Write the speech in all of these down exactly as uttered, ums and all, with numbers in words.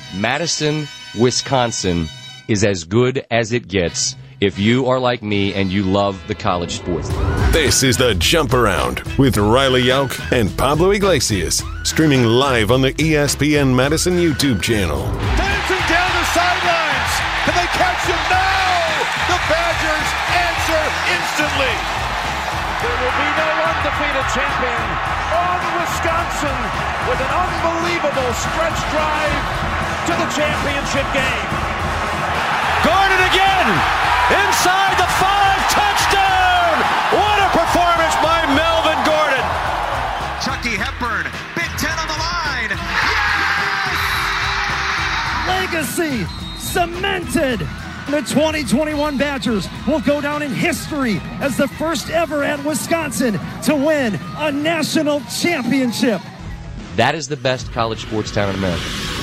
Madison, Wisconsin is as good as it gets if you are like me and you love the college sports. This is the Jump Around with Riley Yauk and Pablo Iglesias, streaming live on the E S P N Madison YouTube channel. Dancing down the sidelines. Can they catch him? No! The Badgers answer instantly. There will be no undefeated champion on Wisconsin with an unbelievable stretch drive to the championship game. Gordon again! Inside the five, touchdown! What a performance by Melvin Gordon! Chucky Hepburn, Big Ten on the line. Yes! Legacy cemented. The twenty twenty-one Badgers will go down in history as the first ever at Wisconsin to win a national championship. That is the best college sports town in America.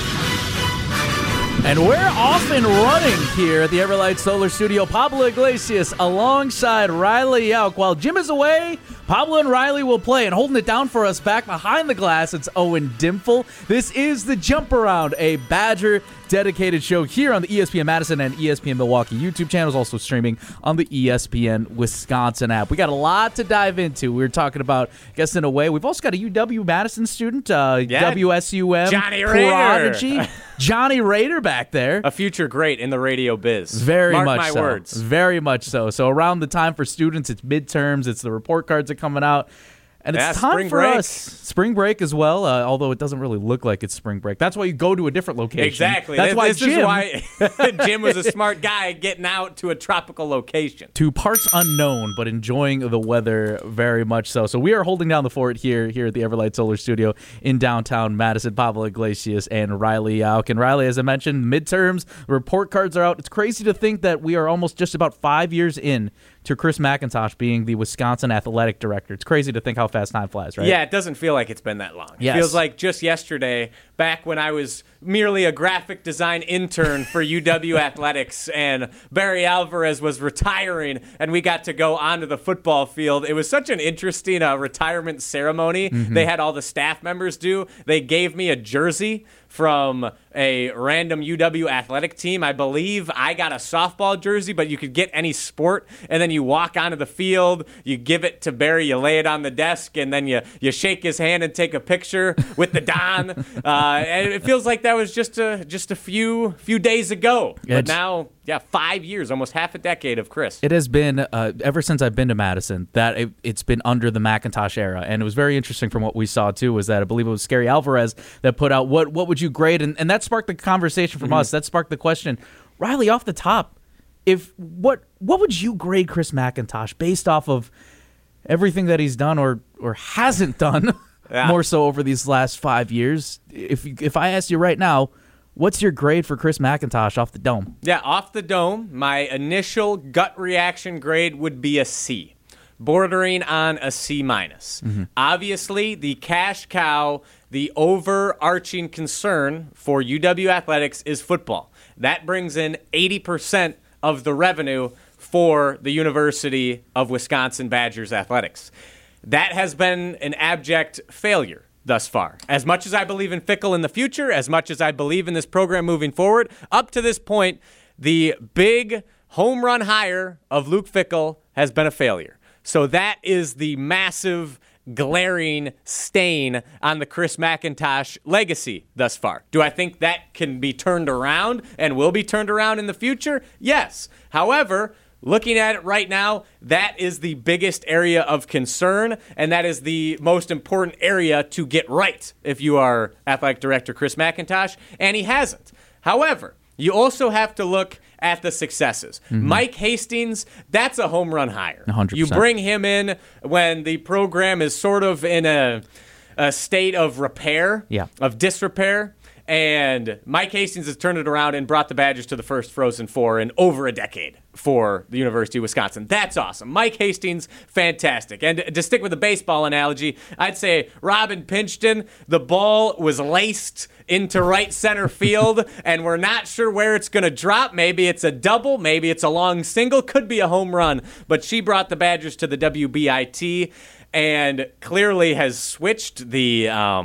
And we're off and running here at the Everlight Solar Studio. Pablo Iglesias alongside Riley Yauk. While Jim is away, Pablo and Riley will play. And holding it down for us back behind the glass, it's Owen Dimple. This is the Jump Around, a Badger dedicated show here on the E S P N Madison and E S P N Milwaukee YouTube channels, also streaming on the E S P N Wisconsin app. We got a lot to dive into. We were talking about, I guess in a way, we've also got a U W Madison student, uh, yeah. W S U M Johnny prodigy, Raider. Johnny Raider back there. A future great in the radio biz. Very Mark much my so. words. Very much so. So around the time for students, it's midterms, it's the report cards are coming out. And it's Yeah, time spring for break. us. Spring break as well, uh, although it doesn't really look like it's spring break. That's why you go to a different location. Exactly. That's this, why this Jim, is why Jim was a smart guy getting out to a tropical location. to parts unknown, but enjoying the weather very much so. So we are holding down the fort here, here at the Everlight Solar Studio in downtown Madison. Pablo Iglesias and Riley Yauk. And Riley, as I mentioned, midterms, report cards are out. It's crazy to think that we are almost just about five years in to Chris McIntosh being the Wisconsin athletic director. It's crazy to think how fast time flies, right? Yeah, it doesn't feel like it's been that long. Yes. It feels like just yesterday, back when I was merely a graphic design intern for U W Athletics and Barry Alvarez was retiring and we got to go onto the football field. It was such an interesting uh, retirement ceremony Mm-hmm. they had all the staff members do. They gave me a jersey from a random U W athletic team. I believe I got a softball jersey, but you could get any sport, and then you walk onto the field, you give it to Barry, you lay it on the desk, and then you, you shake his hand and take a picture with the Don. Uh, and it feels like that was just a just a few few days ago. Yeah, but now, yeah, five years, almost half a decade of Chris. It has been, uh, ever since I've been to Madison, that it, it's been under the McIntosh era. And it was very interesting from what we saw, too, was that I believe it was Scary Alvarez that put out, what what would you grade? And, and that sparked the conversation from mm-hmm. us. That sparked the question. Riley, off the top, if what what would you grade Chris McIntosh based off of everything that he's done or or hasn't done, yeah. more so over these last five years? If If I asked you right now, what's your grade for Chris McIntosh off the dome? Yeah, off the dome, my initial gut reaction grade would be a C, bordering on a C minus. Mm-hmm. Obviously, the cash cow, the overarching concern for U W Athletics is football. That brings in eighty percent of the revenue for the University of Wisconsin Badgers Athletics. That has been an abject failure thus far. As much as I believe in Fickell in the future, as much as I believe in this program moving forward, up to this point, the big home run hire of Luke Fickell has been a failure. So that is the massive, glaring stain on the Chris McIntosh legacy thus far. Do I think that can be turned around and will be turned around in the future? Yes. However, looking at it right now, that is the biggest area of concern, and that is the most important area to get right if you are athletic director Chris McIntosh, and he hasn't. However, you also have to look at the successes. Mm-hmm. Mike Hastings, that's a home run hire. one hundred percent. You bring him in when the program is sort of in a, a state of repair, yeah. of disrepair. And Mike Hastings has turned it around and brought the Badgers to the first Frozen Four in over a decade for the University of Wisconsin. That's awesome. Mike Hastings, fantastic. And to stick with the baseball analogy, I'd say Robin Pinchton, the ball was laced into right center field, and we're not sure where it's going to drop. Maybe it's a double, maybe it's a long single, could be a home run. But she brought the Badgers to the W B I T and clearly has switched the... Um,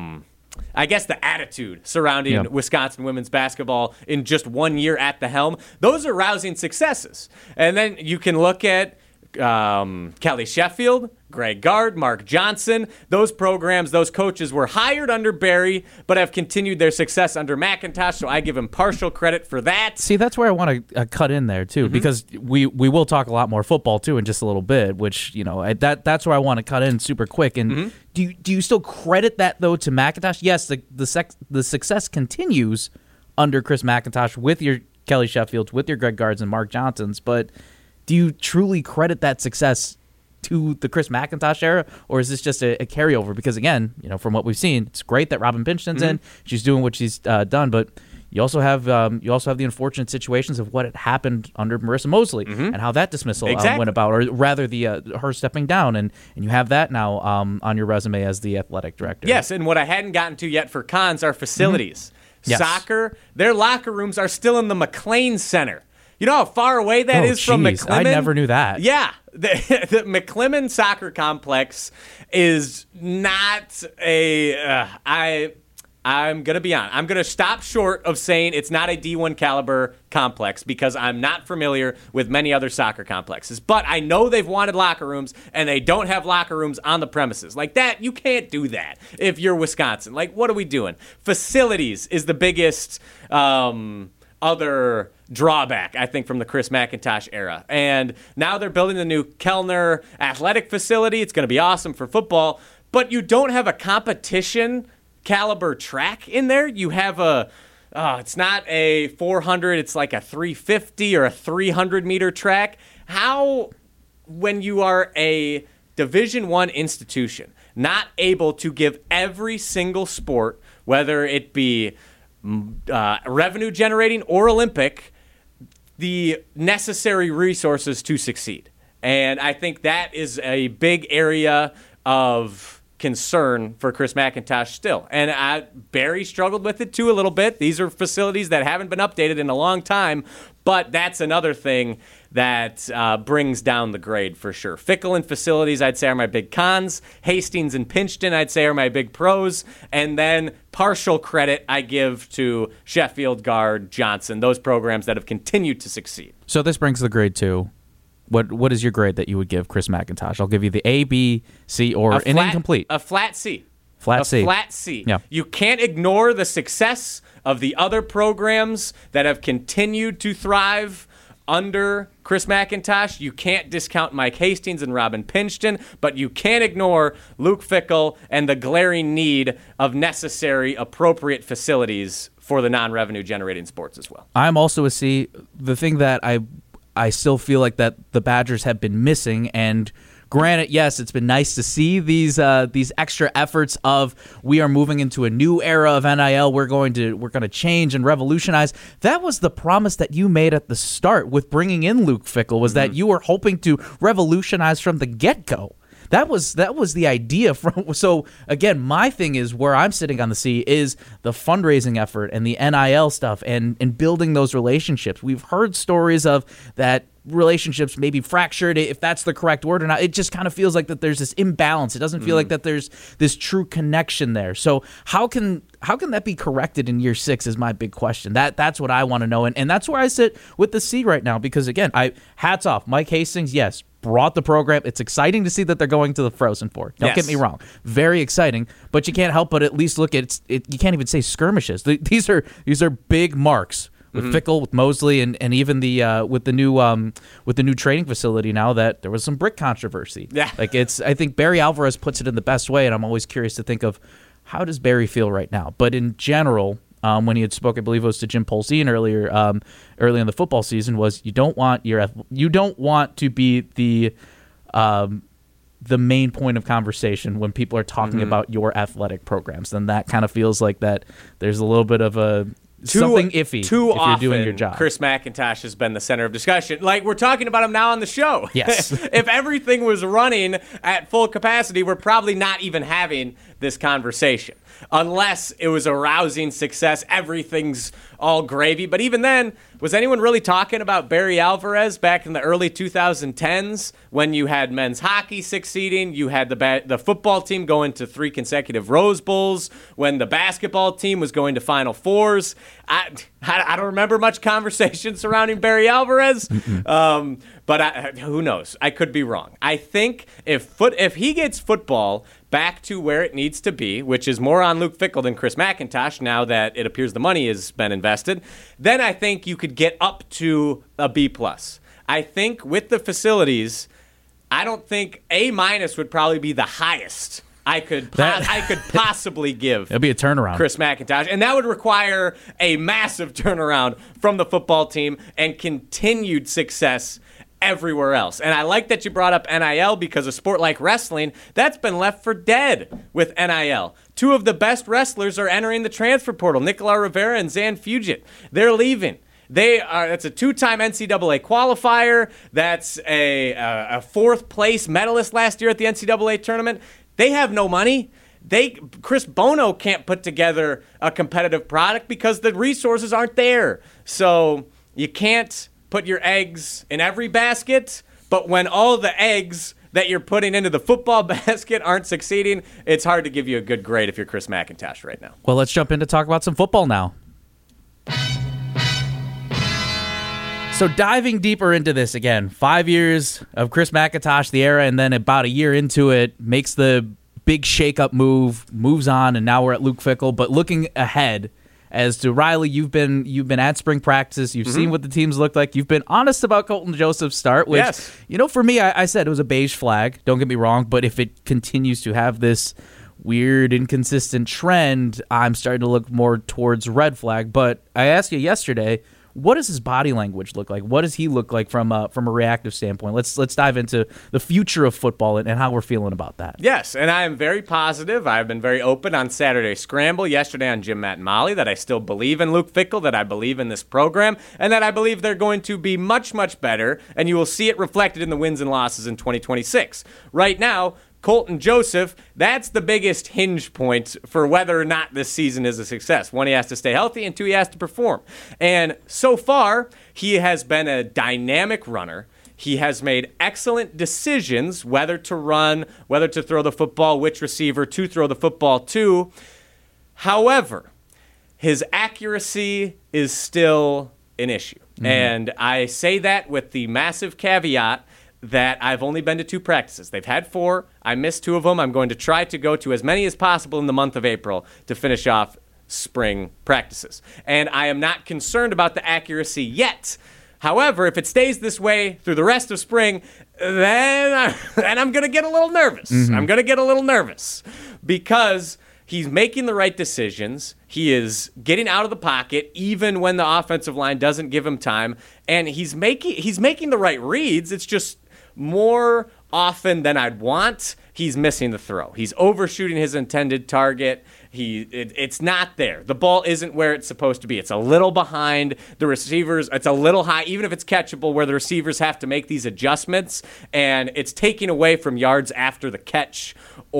I guess the attitude surrounding Yeah. Wisconsin women's basketball in just one year at the helm, those are rousing successes. And then you can look at um, Kelly Sheffield, Greg Gard, Mark Johnson. Those programs, those coaches were hired under Barry, but have continued their success under McIntosh, so I give him partial credit for that. See, that's where I want to uh, cut in there, too, mm-hmm. because we, we will talk a lot more football, too, in just a little bit, which, you know, I, that that's where I want to cut in super quick. And mm-hmm. do, you, do you still credit that, though, to McIntosh? Yes, the the, sec- the success continues under Chris McIntosh with your Kelly Sheffields, with your Greg Gards and Mark Johnsons, but do you truly credit that success to the Chris McIntosh era, or is this just a, a carryover? Because again, you know, from what we've seen, it's great that Robin Pinchton's mm-hmm. in; she's doing what she's uh, done. But you also have um, you also have the unfortunate situations of what had happened under Marissa Mosley mm-hmm. and how that dismissal exactly. uh, went about, or rather, the uh, her stepping down, and and you have that now um, on your resume as the athletic director. Yes, and what I hadn't gotten to yet for Cons are facilities. Mm-hmm. Yes. Soccer, their locker rooms are still in the McLean Center. You know how far away that oh, is from geez. McClement? I never knew that. Yeah. The, the McClement Soccer Complex is not a... Uh, I, I'm going to be honest. I'm going to stop short of saying it's not a D one caliber complex because I'm not familiar with many other soccer complexes. But I know they've wanted locker rooms, and they don't have locker rooms on the premises. Like that, you can't do that if you're Wisconsin. Like, what are we doing? Facilities is the biggest um, other... drawback, I think, from the Chris McIntosh era. And now they're building the new Kellner athletic facility. It's going to be awesome for football. But you don't have a competition caliber track in there. You have a, uh, it's not a four hundred, it's like a three fifty or a three hundred meter track. How, when you are a Division One institution, not able to give every single sport, whether it be uh, revenue generating or Olympic, the necessary resources to succeed. And I think that is a big area of concern for Chris McIntosh still. And I, Barry struggled with it too a little bit. These are facilities that haven't been updated in a long time, but that's another thing that uh, brings down the grade for sure. Fickle and facilities, I'd say, are my big cons. Hastings and Pinchton, I'd say, are my big pros. And then partial credit I give to Sheffield, Gard, Johnson, those programs that have continued to succeed. So this brings the grade two. What What is your grade that you would give Chris McIntosh? I'll give you the A, B, C, or a an flat, incomplete. A flat C. Flat a C. flat C. Yeah. You can't ignore the success of the other programs that have continued to thrive under Chris McIntosh. You can't discount Mike Hastings and Robin Pinchton, but you can't ignore Luke Fickell and the glaring need of necessary, appropriate facilities for the non-revenue generating sports as well. I'm also a C. The thing that I I still feel like that the Badgers have been missing, and granted, yes, it's been nice to see these uh, these extra efforts of we are moving into a new era of N I L. We're going to we're going to change and revolutionize. That was the promise that you made at the start with bringing in Luke Fickell, was mm-hmm. that you were hoping to revolutionize from the get-go. That was that was the idea. From so again, my thing is where I'm sitting on the C is the fundraising effort and the N I L stuff and and building those relationships. We've heard stories of that relationships may be fractured, if that's the correct word or not. It just kind of feels like that there's this imbalance. It doesn't feel mm. like that there's this true connection there. So how can how can that be corrected in year six is my big question. That that's what I want to know, and and that's where I sit with the C right now, because again, I hats off Mike Hastings. Yes, brought the program. It's exciting to see that they're going to the Frozen Four. Don't yes. get me wrong. Very exciting, but you can't help but at least look at it. it you can't even say skirmishes. These are these are big marks with mm-hmm. Fickell, with Mosley, and, and even the uh, with the new um, with the new training facility now that there was some brick controversy. Yeah. Like it's I think Barry Alvarez puts it in the best way, and I'm always curious to think of how does Barry feel right now. But in general, Um, when he had spoke, I believe it was to Jim Polzien earlier, um, early in the football season, was you don't want your you don't want to be the um, the main point of conversation when people are talking mm-hmm. about your athletic programs. Then that kind of feels like that there's a little bit of a Too, something iffy too if often, you're doing your job. Chris McIntosh has been the center of discussion. Like, we're talking about him now on the show. Yes. If everything was running at full capacity, we're probably not even having this conversation. unless it was a rousing success. Everything's all gravy. But even then, was anyone really talking about Barry Alvarez back in the early twenty tens when you had men's hockey succeeding, you had the ba- the football team going to three consecutive Rose Bowls, when the basketball team was going to Final Fours? I I don't remember much conversation surrounding Barry Alvarez, um, but I, who knows? I could be wrong. I think if foot if he gets football back to where it needs to be, which is more on Luke Fickell than Chris McIntosh now that it appears the money has been invested, then I think you could get up to a B plus. I think with the facilities, I don't think A minus would probably be the highest I could That- I could possibly give. It'll be a turnaround. Chris McIntosh, and that would require a massive turnaround from the football team and continued success everywhere else. And I like that you brought up N I L, because a sport like wrestling, that's been left for dead with N I L. Two of the best wrestlers are entering the transfer portal, Nicolas Rivera and Zan Fugit. They're leaving. They are. That's a two-time N C double A qualifier. That's a, a, a fourth place medalist last year at the N C double A tournament. They have no money. They Chris Bono can't put together a competitive product because the resources aren't there. So you can't put your eggs in every basket, but when all the eggs that you're putting into the football basket aren't succeeding, it's hard to give you a good grade if you're Chris McIntosh right now. Well, let's jump in to talk about some football now. So diving deeper into this again, five years of Chris McIntosh, the era, and then about a year into it, makes the big shake-up move, moves on, and now we're at Luke Fickell. But looking ahead, as to Riley, you've been you've been at spring practices, you've mm-hmm. seen what the teams look like, you've been honest about Colton Joseph's start, which, yes. you know, for me, I, I said it was a beige flag, don't get me wrong, but if it continues to have this weird, inconsistent trend, I'm starting to look more towards red flag. But I asked you yesterday, what does his body language look like? What does he look like from a, from a reactive standpoint? Let's let's dive into the future of football and, and how we're feeling about that. Yes, and I am very positive. I've been very open on Saturday Scramble, yesterday on Jim, Matt, and Molly, that I still believe in Luke Fickell, that I believe in this program, and that I believe they're going to be much, much better, and you will see it reflected in the wins and losses in twenty twenty-six. Right now, Colton Joseph, that's the biggest hinge point for whether or not this season is a success. One, he has to stay healthy, and two, he has to perform. And so far, he has been a dynamic runner. He has made excellent decisions, whether to run, whether to throw the football, which receiver to throw the football to. However, his accuracy is still an issue. Mm-hmm. And I say that with the massive caveat that I've only been to two practices. They've had four. I missed two of them. I'm going to try to go to as many as possible in the month of April to finish off spring practices. And I am not concerned about the accuracy yet. However, if it stays this way through the rest of spring, then, I, then I'm going to get a little nervous. Mm-hmm. I'm going to get a little nervous because he's making the right decisions. He is getting out of the pocket even when the offensive line doesn't give him time. And he's making he's making the right reads. It's just more often than I'd want, he's missing the throw. He's overshooting his intended target. He it, it's not there. The ball isn't where it's supposed to be. It's a little behind the receivers. It's a little high, even if it's catchable, where the receivers have to make these adjustments. And it's taking away from yards after the catch,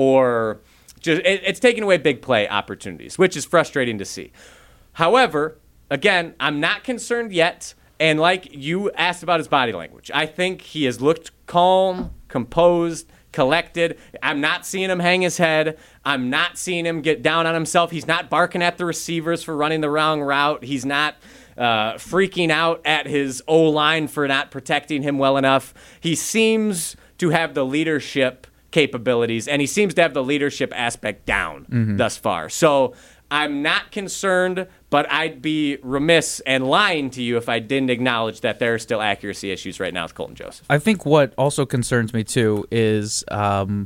or just it, it's taking away big play opportunities, which is frustrating to see. However, again, I'm not concerned yet. And like you asked about his body language, I think he has looked calm, composed, collected. I'm not seeing him hang his head. I'm not seeing him get down on himself. He's not barking at the receivers for running the wrong route. He's not uh, freaking out at his O-line for not protecting him well enough. He seems to have the leadership capabilities, and he seems to have the leadership aspect down mm-hmm. thus far. So I'm not concerned, but I'd be remiss and lying to you if I didn't acknowledge that there are still accuracy issues right now with Colton Joseph. I think what also concerns me, too, is um,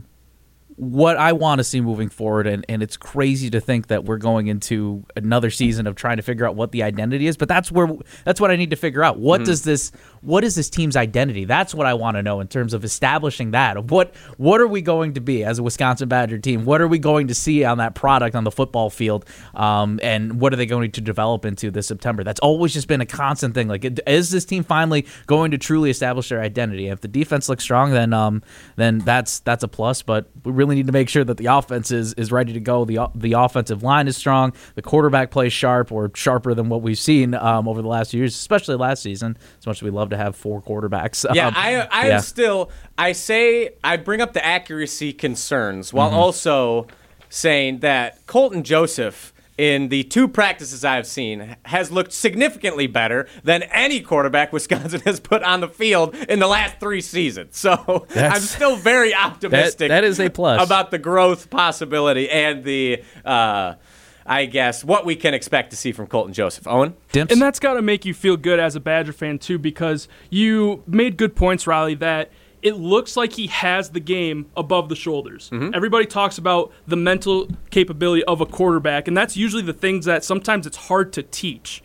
what I want to see moving forward, and, and it's crazy to think that we're going into another season of trying to figure out what the identity is, but that's where that's what I need to figure out. What mm-hmm. does this what is this team's identity? That's what I want to know in terms of establishing that. Of what what are we going to be as a Wisconsin Badger team? What are we going to see on that product on the football field? Um, and what are they going to develop into this September? That's always just been a constant thing. Like, is this team finally going to truly establish their identity? If the defense looks strong, then um, then that's that's a plus, but we really really need to make sure that the offense is, is ready to go. The the offensive line is strong. The quarterback plays sharp or sharper than what we've seen um, over the last few years, especially last season, as much as we love to have four quarterbacks. Yeah, um, I, I yeah. am still, I say, I bring up the accuracy concerns while Mm-hmm. also saying that Colton Joseph, in the two practices I've seen, has looked significantly better than any quarterback Wisconsin has put on the field in the last three seasons. So That's- I'm still very optimistic That- that is a plus. about the growth possibility and the, uh, I guess, what we can expect to see from Colton Joseph. Owen? Dimps? And that's got to make you feel good as a Badger fan, too, because you made good points, Riley, that it looks like he has the game above the shoulders. Mm-hmm. Everybody talks about the mental capability of a quarterback, and that's usually the things that sometimes it's hard to teach.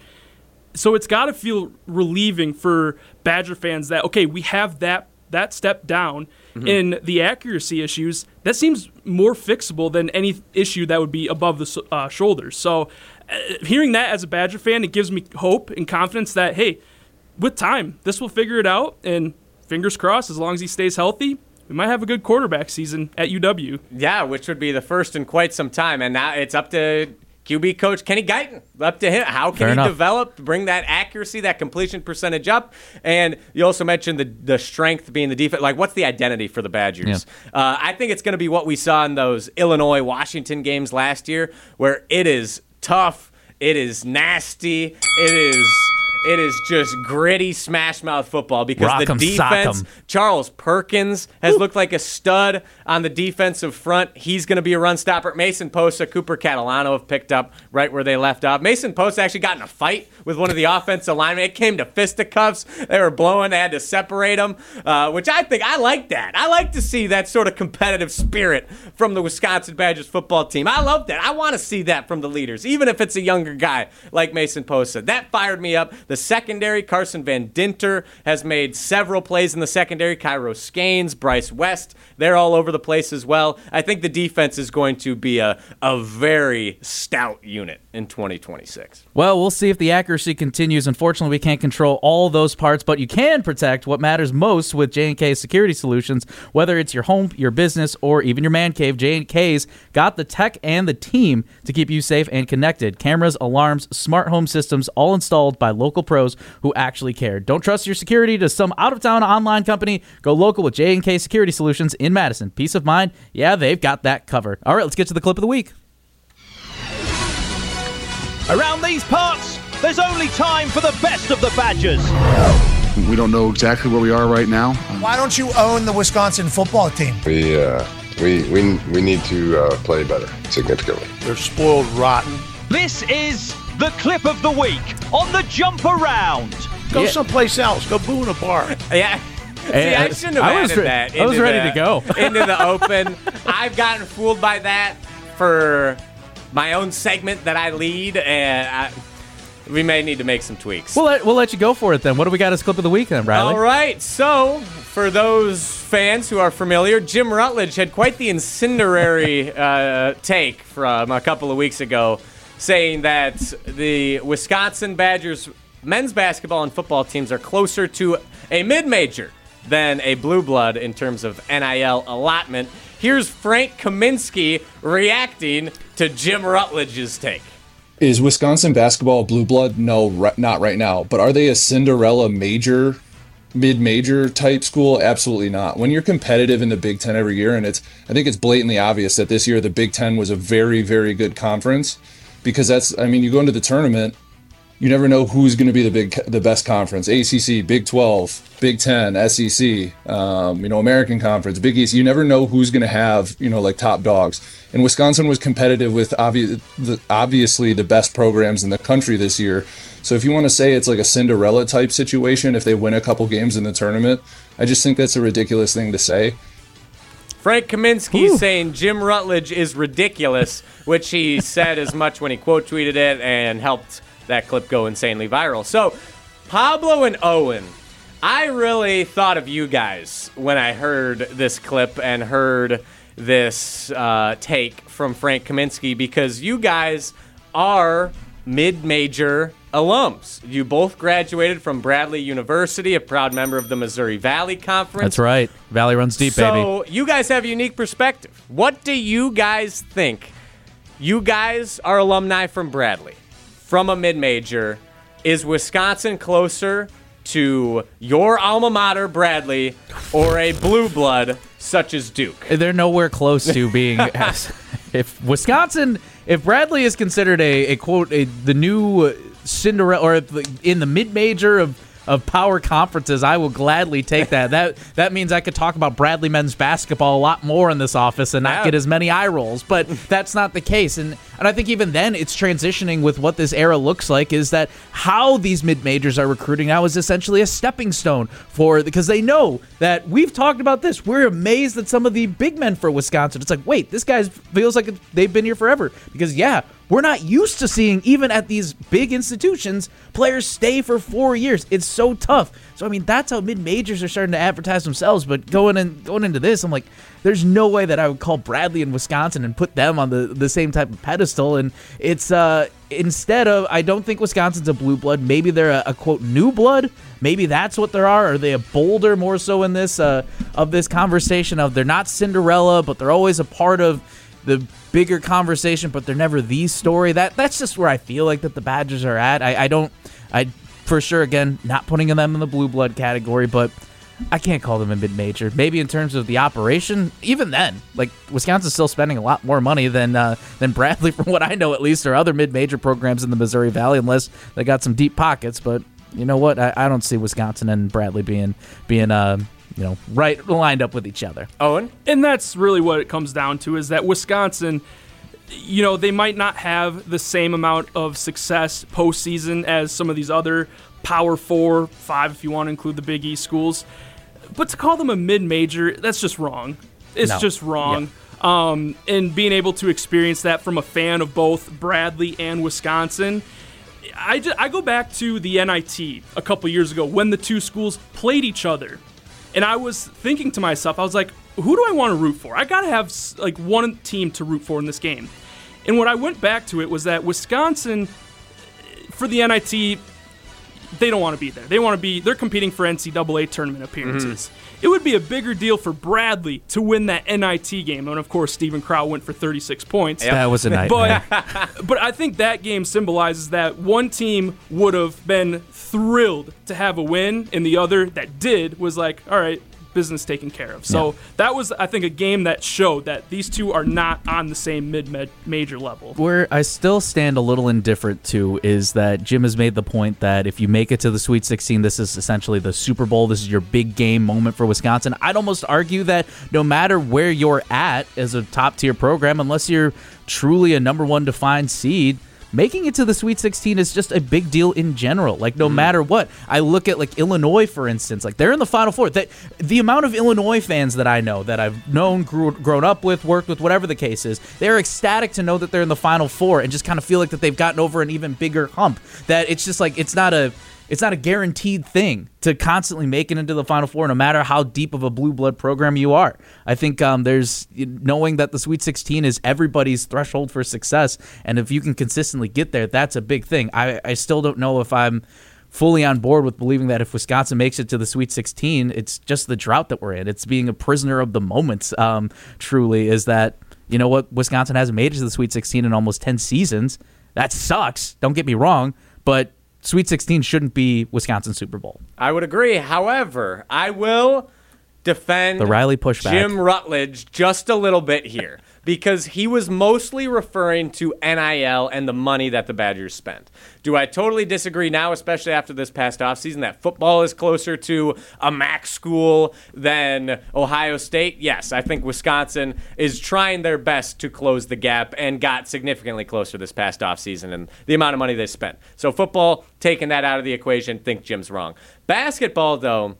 So it's got to feel relieving for Badger fans that, okay, we have that that step down Mm-hmm. in the accuracy issues. That seems more fixable than any issue that would be above the uh, shoulders. So uh, hearing that as a Badger fan, it gives me hope and confidence that, hey, with time, this will figure it out, and fingers crossed, as long as he stays healthy, we might have a good quarterback season at U W. Yeah, which would be the first in quite some time. And now it's up to Q B coach Kenny Guyton. Up to him. How can Fair he enough. develop, bring that accuracy, that completion percentage up? And you also mentioned the, the strength being the defense. Like, what's the identity for the Badgers? Uh, I think it's going to be what we saw in those Illinois-Washington games last year, where it is tough, it is nasty, it is... It is just gritty smash mouth football because Rock the 'em, sock defense, 'em. Charles Perkins has looked like a stud on the defensive front. He's going to be a run stopper. Mason Posa, Cooper Catalano have picked up right where they left off. Mason Posa actually got in a fight with one of the offensive linemen. It came to fisticuffs. They were blowing. They had to separate them, uh, which I think I like that. I like to see that sort of competitive spirit from the Wisconsin Badgers football team. I love that. I want to see that from the leaders, even if it's a younger guy like Mason Posa. That fired me up. The secondary, Carson Van Dinter has made several plays in the secondary. Cairo Skanes, Bryce West, they're all over the place as well. I think the defense is going to be a, a very stout unit in twenty twenty-six. Well, we'll see if the accuracy continues. Unfortunately, we can't control all those parts, but you can protect what matters most with J and K Security Solutions. Whether it's your home, your business, or even your man cave, J and K's got the tech and the team to keep you safe and connected. Cameras, alarms, smart home systems, all installed by local pros who actually care. Don't trust your security to some out-of-town online company. Go local with J and K Security Solutions in Madison. Peace of mind, yeah, they've got that covered. All right, let's get to the clip of the week. Around these parts, there's only time for the best of the Badgers. We don't know exactly where we are right now. Why don't you own the Wisconsin football team? We uh, we we we need to uh, play better significantly. They're spoiled rotten. This is the clip of the week on the Jump Around. Go Yeah. someplace else. Go boo in a bar. Yeah. See, I shouldn't have I was added re- that. I was into ready the- to go. into the open. I've gotten fooled by that for my own segment that I lead, and I, we may need to make some tweaks. We'll let, we'll let you go for it then. What do we got as clip of the week then, Riley? All right, so for those fans who are familiar, Jim Rutledge had quite the incendiary uh, take from a couple of weeks ago, saying that the Wisconsin Badgers men's basketball and football teams are closer to a mid-major than a blue blood in terms of N I L allotment. Here's Frank Kaminsky reacting to Jim Rutledge's take. Is Wisconsin basketball blue blood? No, ri- not right now. But are they a Cinderella major, mid-major type school? Absolutely not. When you're competitive in the Big Ten every year, and it's, I think it's blatantly obvious that this year the Big Ten was a very, very good conference, because that's, I mean, you go into the tournament, you never know who's going to be the big, the best conference. A C C, Big twelve, Big ten, S E C, um, you know, American Conference, Big East. You never know who's going to have, you know, like top dogs. And Wisconsin was competitive with obvi- the, obviously the best programs in the country this year. So if you want to say it's like a Cinderella type situation, if they win a couple games in the tournament, I just think that's a ridiculous thing to say. Frank Kaminsky saying Jim Rutledge is ridiculous, which he said as much when he quote tweeted it and helped that clip go insanely viral. So, Pablo and Owen, I really thought of you guys when I heard this clip and heard this uh, take from Frank Kaminsky, because you guys are mid-major alums. You both graduated from Bradley University, a proud member of the Missouri Valley Conference. That's right. Valley runs deep, so, baby. So you guys have a unique perspective. What do you guys think? You guys are alumni from Bradley, from a mid-major. Is Wisconsin closer to your alma mater, Bradley, or a blue blood such as Duke? They're nowhere close to being. If Wisconsin, if Bradley is considered a, a quote, a, the new Cinderella, or in the mid-major of, of power conferences, I will gladly take that. that that means I could talk about Bradley men's basketball a lot more in this office and not Yeah. get as many eye rolls, but that's not the case. And and I think even then it's transitioning with what this era looks like, is that how these mid-majors are recruiting now is essentially a stepping stone for, because they know that we've talked about this. We're amazed at some of the big men for Wisconsin. It's like, wait, this guy feels like they've been here forever, because yeah, we're not used to seeing, even at these big institutions, players stay for four years. It's so tough. So, I mean, that's how mid-majors are starting to advertise themselves. But going in, going into this, I'm like, there's no way that I would call Bradley and Wisconsin and put them on the, the same type of pedestal. And it's, uh, instead of, I don't think Wisconsin's a blue blood. Maybe they're a, a quote, new blood. Maybe that's what they are. Are they a Boulder more so in this, uh, of this conversation of they're not Cinderella, but they're always a part of the bigger conversation, but they're never the story. That that's just where I feel like that the Badgers are at. I, I don't, I for sure, again, not putting them in the blue blood category, but I can't call them a mid-major. Maybe in terms of the operation, even then, like Wisconsin's still spending a lot more money than uh, than Bradley, from what I know at least, or other mid-major programs in the Missouri Valley, unless they got some deep pockets. But you know what? I, I don't see Wisconsin and Bradley being being uh, you know, right lined up with each other. Owen? And that's really what it comes down to, is that Wisconsin, you know, they might not have the same amount of success postseason as some of these other Power Four, Five, if you want to include the Big East schools. But to call them a mid-major, that's just wrong. It's No. just wrong. Yeah. Um, and being able to experience that from a fan of both Bradley and Wisconsin, I, just, I go back to the N I T a couple years ago when the two schools played each other. And I was thinking to myself, I was like, who do I want to root for? I got to have like one team to root for in this game. And what I went back to it was that Wisconsin, for the N I T, they don't want to be there. They want to be, they're competing for N C double A tournament appearances. Mm-hmm. It would be a bigger deal for Bradley to win that N I T game. And of course, Stephen Crow went for thirty-six points. That was a nightmare. But, but I think that game symbolizes that one team would have been thrilled to have a win, and the other that did was like, all right, business taken care of. So yeah. That was, I think, a game that showed that these two are not on the same mid-major level. Where I still stand a little indifferent to is that Jim has made the point that if you make it to the Sweet sixteen, this is essentially the Super Bowl. This is your big game moment for Wisconsin. I'd almost argue that no matter where you're at as a top-tier program, unless you're truly a number one defined seed, making it to the Sweet sixteen is just a big deal in general. Like, no mm. matter what. I look at, like, Illinois, for instance. Like, they're in the Final Four. That, the amount of Illinois fans that I know, that I've known, grew, grown up with, worked with, whatever the case is, they're ecstatic to know that they're in the Final Four and just kind of feel like that they've gotten over an even bigger hump. That it's just like, it's not a... It's not a guaranteed thing to constantly make it into the Final Four, no matter how deep of a blue blood program you are. I think um, there's knowing that the Sweet sixteen is everybody's threshold for success, and if you can consistently get there, that's a big thing. I, I still don't know if I'm fully on board with believing that if Wisconsin makes it to the Sweet sixteen, it's just the drought that we're in. It's being a prisoner of the moment, um, truly, is that, you know what, Wisconsin hasn't made it to the Sweet sixteen in almost ten seasons. That sucks, don't get me wrong, but Sweet sixteen shouldn't be Wisconsin Super Bowl. I would agree. However, I will defend the Riley pushback. Jim Rutledge just a little bit here, because he was mostly referring to N I L and the money that the Badgers spent. Do I totally disagree now, especially after this past offseason, that football is closer to a M A C school than Ohio State? Yes, I think Wisconsin is trying their best to close the gap and got significantly closer this past offseason and the amount of money they spent. So football, taking that out of the equation, think Jim's wrong. Basketball, though,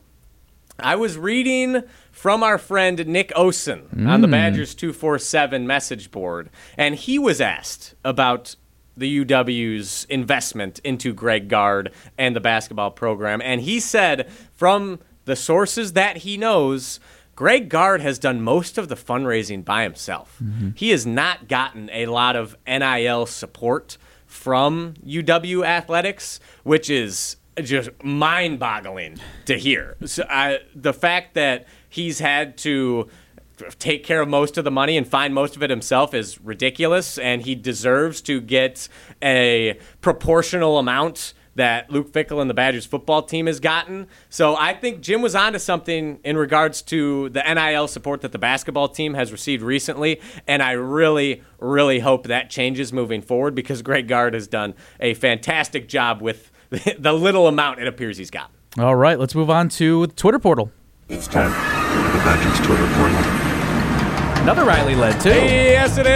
I was reading from our friend Nick Osen mm. on the Badgers two forty-seven message board, and he was asked about the U W's investment into Greg Gard and the basketball program, and he said from the sources that he knows, Greg Gard has done most of the fundraising by himself. Mm-hmm. He has not gotten a lot of N I L support from U W Athletics, which is just mind-boggling to hear. So I, the fact that he's had to take care of most of the money and find most of it himself is ridiculous, and he deserves to get a proportional amount that Luke Fickell and the Badgers football team has gotten. So I think Jim was onto something in regards to the N I L support that the basketball team has received recently, and I really, really hope that changes moving forward because Greg Gard has done a fantastic job with the little amount it appears he's got. All right, let's move on to the Twitter portal. It's time for the Badgers Twitter portal. Another Riley led, too. Yes, it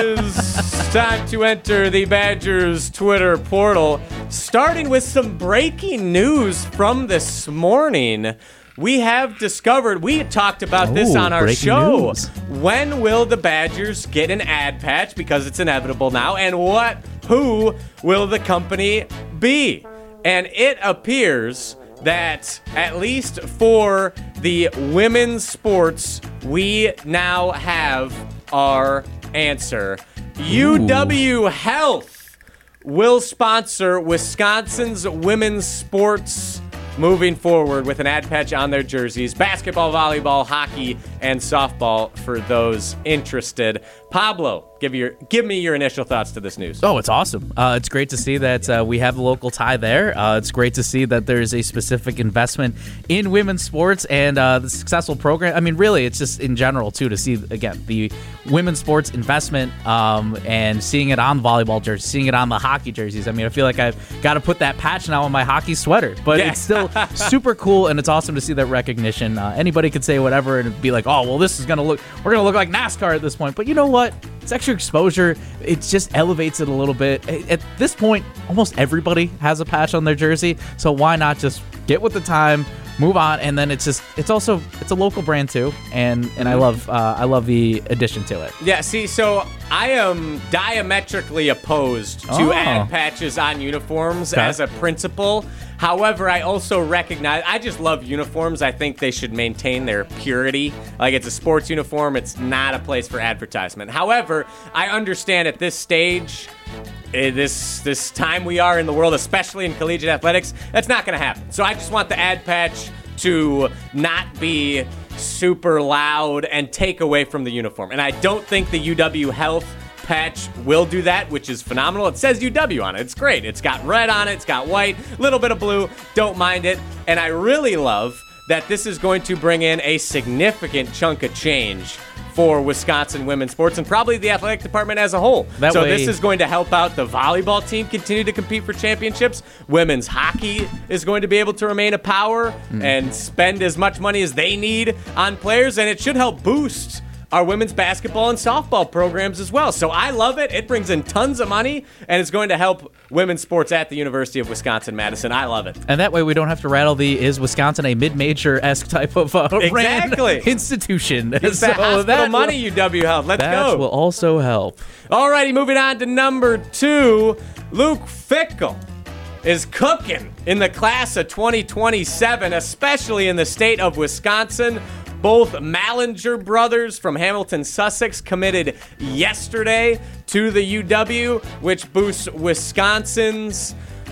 is. Time to enter the Badgers Twitter portal. Starting with some breaking news from this morning. We have discovered, we had talked about this Ooh, on our breaking show. News. When will the Badgers get an ad patch? Because it's inevitable now. And what, who will the company be? And it appears that at least for the women's sports, we now have our answer. Ooh. U W Health will sponsor Wisconsin's women's sports moving forward with an ad patch on their jerseys. Basketball, volleyball, hockey, and softball for those interested. Pablo, give your give me your initial thoughts to this news. Oh, it's awesome. Uh, it's great to see that uh, we have the local tie there. Uh, it's great to see that there's a specific investment in women's sports and uh, the successful program. I mean, really, it's just in general, too, to see, again, the women's sports investment um, and seeing it on the volleyball jerseys, seeing it on the hockey jerseys. I mean, I feel like I've got to put that patch now on my hockey sweater, but yeah. It's still super cool, and it's awesome to see that recognition. Uh, anybody could say whatever and be like, oh, well, this is going to look, we're going to look like NASCAR at this point. But you know what? It's extra exposure. It just elevates it a little bit. At this point, almost everybody has a patch on their jersey, so why not just get with the time, move on, and then it's just it's also it's a local brand too, and and I love uh, I love the addition to it. Yeah, see, so I am diametrically opposed to Oh. ad patches on uniforms Okay. as a principle. However, I also recognize, I just love uniforms. I think they should maintain their purity. Like, it's a sports uniform. It's not a place for advertisement. However, I understand at this stage, eh, this this time we are in the world, especially in collegiate athletics, that's not going to happen. So I just want the ad patch to not be super loud and take away from the uniform. And I don't think the U W Health patch will do that, which is phenomenal. It says U W on it. It's great. It's got red on it. It's got white, little bit of blue. Don't mind it. And I really love that this is going to bring in a significant chunk of change for Wisconsin women's sports and probably the athletic department as a whole. That so way- this is going to help out the volleyball team continue to compete for championships. Women's hockey is going to be able to remain a power Mm. and spend as much money as they need on players, and it should help boost our women's basketball and softball programs as well. So I love it. It brings in tons of money, and it's going to help women's sports at the University of Wisconsin-Madison. I love it. And that way we don't have to rattle the is Wisconsin a mid-major-esque type of uh, Exactly. ran institution. It's So that hospital that money, will- U W Health. Let's that go. will also help. Alrighty, moving on to number two. Luke Fickell is cooking in the class of twenty twenty-seven, especially in the state of Wisconsin. Both Mallinger brothers from Hamilton, Sussex, committed yesterday to the U W, which boosts Wisconsin's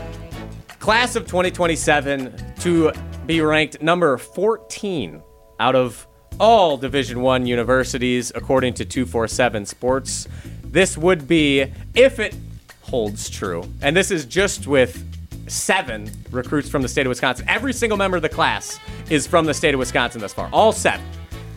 class of twenty twenty-seven to be ranked number fourteen out of all Division I universities, according to two forty-seven Sports. This would be, if it holds true, and this is just with seven recruits from the state of Wisconsin. Every single member of the class is from the state of Wisconsin thus far. All seven.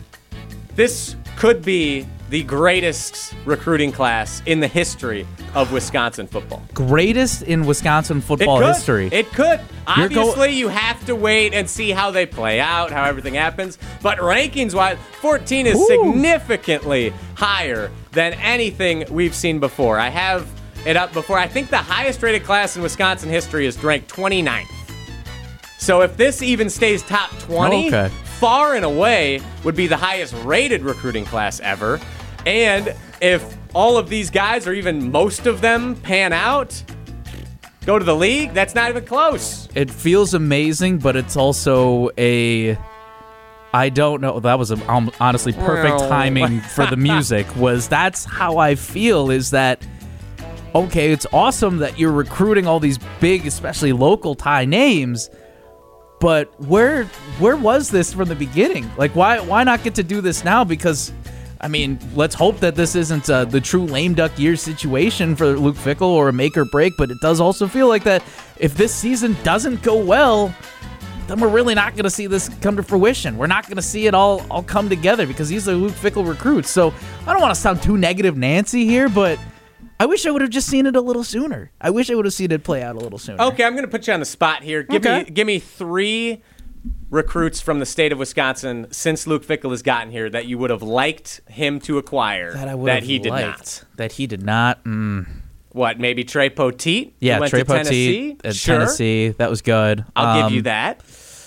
This could be the greatest recruiting class in the history of Wisconsin football. Greatest in Wisconsin football it could. history. It could. You're go- Obviously, you have to wait and see how they play out, how everything happens. But rankings-wise, fourteen is Ooh. significantly higher than anything we've seen before. I have it up before. I think the highest-rated class in Wisconsin history is ranked twenty-ninth. So if this even stays top twenty, Okay. far and away would be the highest-rated recruiting class ever. And if all of these guys, or even most of them, pan out, go to the league, that's not even close. It feels amazing, but it's also a... I don't know. That was a, um, honestly perfect Well. timing for the music. Was that's how I feel, is that okay, it's awesome that you're recruiting all these big, especially local Thai names, but where where was this from the beginning? Like, why why not get to do this now? Because, I mean, let's hope that this isn't uh, the true lame duck year situation for Luke Fickell or a make or break, but it does also feel like that if this season doesn't go well, then we're really not going to see this come to fruition. We're not going to see it all all come together because these are Luke Fickell recruits. So I don't want to sound too negative Nancy here, but I wish I would have just seen it a little sooner. I wish I would have seen it play out a little sooner. Okay, I'm going to put you on the spot here. Give Okay. me give me three recruits from the state of Wisconsin since Luke Fickell has gotten here that you would have liked him to acquire That I would that have he did liked. not. That he did not. Mm. What, maybe Trey Poteet? Yeah, who went Trey to Tennessee? Poteet at Sure. Tennessee. That was good. I'll Um, give you that.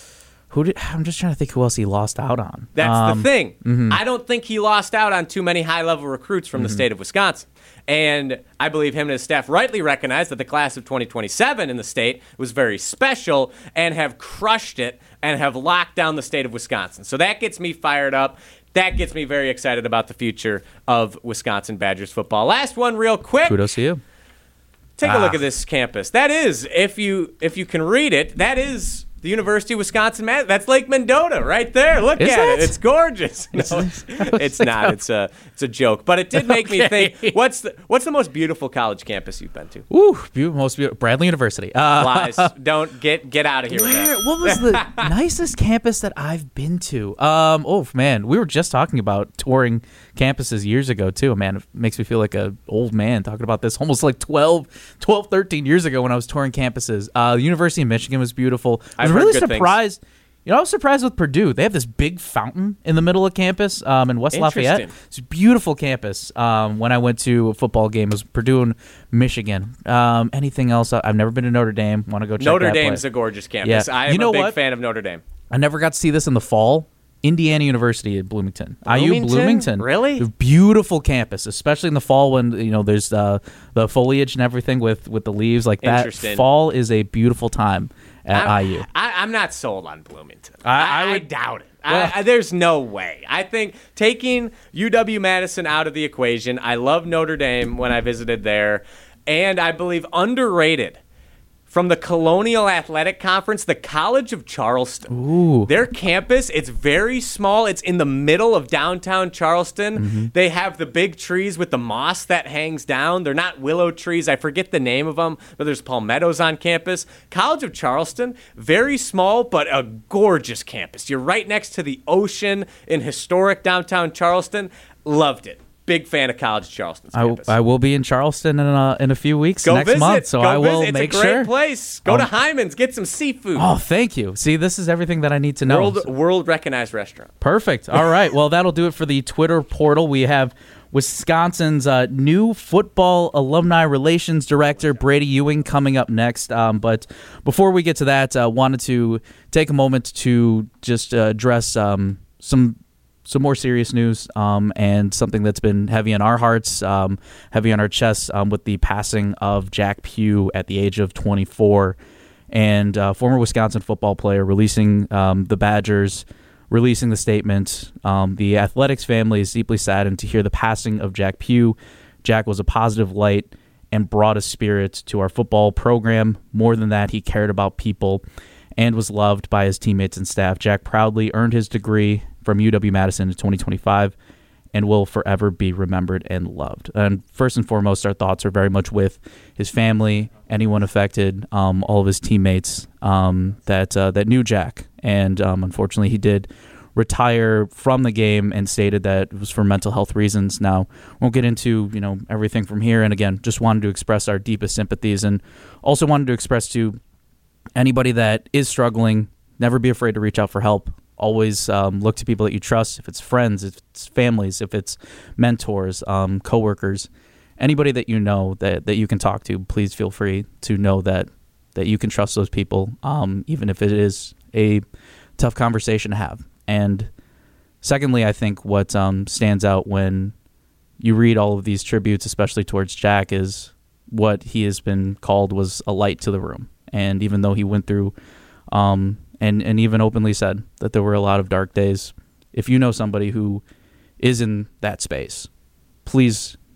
Who did? I'm just trying to think who else he lost out on. That's Um, the thing. mhm. I don't think he lost out on too many high-level recruits from the Mhm. state of Wisconsin. And I believe him and his staff rightly recognize that the class of twenty twenty-seven in the state was very special and have crushed it and have locked down the state of Wisconsin. So that gets me fired up. That gets me very excited about the future of Wisconsin Badgers football. Last one real quick. Kudos to you. Take a Ah. look at this campus. That is, if you if you can read it, that is the University of Wisconsin. Man, that's Lake Mendota right there. Look Is at that? it. It's gorgeous. No, it's, it's not. It's a it's a joke. But it did make me Okay. think. What's the what's the most beautiful college campus you've been to? Ooh, beautiful, most beautiful. Bradley University. Uh, Lies. Don't get get out of here. with Where, that. what was the nicest campus that I've been to? Um, oh man, we were just talking about touring campuses years ago too. Man, it makes me feel like an old man talking about this. Almost like twelve, twelve, thirteen years ago when I was touring campuses. Uh, the University of Michigan was beautiful. I was I've heard really good things. surprised. You know, I was surprised with Purdue. They have this big fountain in the middle of campus um, in West Lafayette. Interesting. It's a beautiful campus. Um, when I went to a football game, it was Purdue and Michigan. Um, anything else? I've never been to Notre Dame. Want to go check Notre that Dame's place. a gorgeous campus. Yeah. I am You know a big what? fan of Notre Dame. I never got to see this in the fall. Indiana University at Bloomington. I U Bloomington? Bloomington. Really? Beautiful campus, especially in the fall when you know there's uh, the foliage and everything with, with the leaves like that. Interesting. Fall is a beautiful time at I U. I, I'm not sold on Bloomington. I- I, I I would- doubt it. Well- I, I, there's no way. I think taking U W-Madison out of the equation, I love Notre Dame when I visited there, and I believe underrated from the Colonial Athletic Conference, the College of Charleston. Ooh. Their campus, it's very small. It's in the middle of downtown Charleston. Mm-hmm. They have the big trees with the moss that hangs down. They're not willow trees. I forget the name of them, but there's palmettos on campus. College of Charleston, very small, but a gorgeous campus. You're right next to the ocean in historic downtown Charleston. Loved it. Big fan of College of Charleston's I, campus. I will be in Charleston in a, in a few weeks Go next visit. month, so Go I will visit. make It's a great sure. place. Go to Um, Hyman's, get some seafood. Oh, thank you. See, this is everything that I need to know. World world recognized restaurant. Perfect. All right. Well, that'll do it for the Twitter portal. We have Wisconsin's uh, new football alumni relations director, Brady Ewing, coming up next. Um, but before we get to that, I uh, wanted to take a moment to just uh, address um, some some more serious news um, and something that's been heavy on our hearts, um, heavy on our chests um, with the passing of Jack Pugh at the age of twenty-four. And uh, former Wisconsin football player releasing um, the Badgers, releasing the statement. Um, the Athletics family is deeply saddened to hear the passing of Jack Pugh. Jack was a positive light and brought a spirit to our football program. More than that, he cared about people and was loved by his teammates and staff. Jack proudly earned his degree from U W-Madison in twenty twenty-five and will forever be remembered and loved. And first and foremost, our thoughts are very much with his family, anyone affected, um, all of his teammates um, that uh, that knew Jack. And um, unfortunately, he did retire from the game and stated that it was for mental health reasons. Now, won't get into you know everything from here. And again, just wanted to express our deepest sympathies and also wanted to express to anybody that is struggling, never be afraid to reach out for help. Always um, look to people that you trust, if it's friends, if it's families, if it's mentors, um, coworkers, anybody that you know that, that you can talk to, please feel free to know that that you can trust those people, um, even if it is a tough conversation to have. And secondly, I think what um, stands out when you read all of these tributes, especially towards Jack, is what he has been called was a light to the room. And even though he went through um, and, and even openly said that there were a lot of dark days, if you know somebody who is in that space, please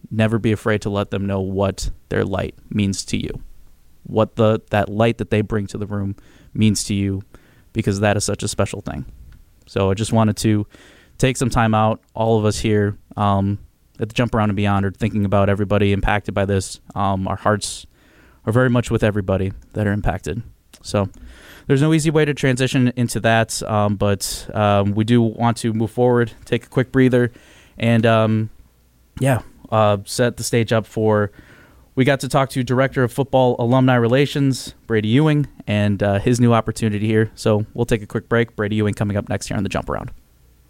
never be afraid to let them know what their light means to you, what the that light that they bring to the room means to you, because that is such a special thing. So I just wanted to take some time out, all of us here um, at the Jump Around and Beyond are thinking about everybody impacted by this. Um, our hearts are very much with everybody that are impacted. So there's no easy way to transition into that, um, but um, we do want to move forward, take a quick breather, and um, yeah, uh, set the stage up for, we got to talk to Director of Football Alumni Relations, Brady Ewing, and uh, his new opportunity here. So we'll take a quick break. Brady Ewing coming up next here on the Jump Around.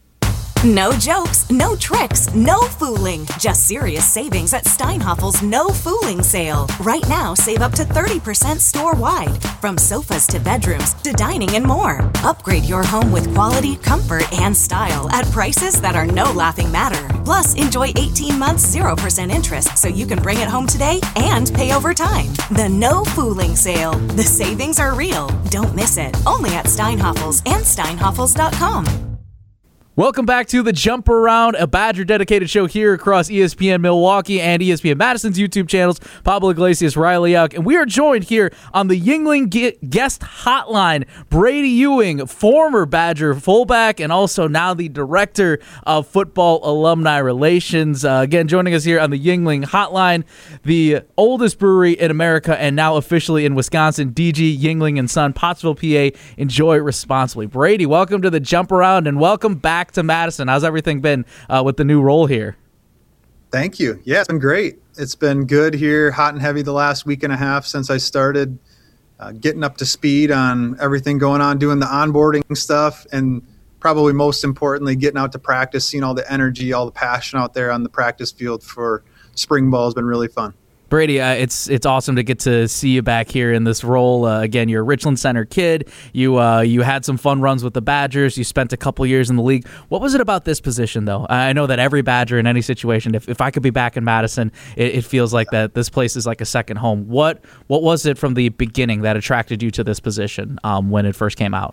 No jokes, no tricks, no fooling. Just serious savings at Steinhaffel's No Fooling Sale. Right now, save up to thirty percent store-wide. From sofas to bedrooms to dining and more. Upgrade your home with quality, comfort, and style at prices that are no laughing matter. Plus, enjoy eighteen months, zero percent interest so you can bring it home today and pay over time. The No Fooling Sale. The savings are real. Don't miss it. Only at Steinhaffel's and steinhaffels dot com. Welcome back to the Jump Around, a Badger-dedicated show here across E S P N Milwaukee and E S P N Madison's YouTube channels. Pablo Iglesias, Riley Yauk, and we are joined here on the Yuengling guest hotline, Brady Ewing, former Badger fullback and also now the Director of Football Alumni Relations. Uh, again, joining us here on the Yuengling hotline, the oldest brewery in America and now officially in Wisconsin, D G Yuengling and Son, Pottsville, P A. Enjoy responsibly. Brady, welcome to the Jump Around and welcome back to Madison. How's everything been uh, with the new role here? Thank you. Yeah, it's been great. It's been good here, hot and heavy the last week and a half since I started, uh, getting up to speed on everything going on, doing the onboarding stuff, and probably most importantly, getting out to practice, seeing all the energy, all the passion out there on the practice field for spring ball has been really fun. Brady, uh, it's it's awesome to get to see you back here in this role. Uh, again, you're a Richland Center kid. You uh, you had some fun runs with the Badgers. You spent a couple years in the league. What was it about this position, though? I know that every Badger in any situation, if, if I could be back in Madison, it, it feels like that this place is like a second home. What what was it from the beginning that attracted you to this position um, when it first came out?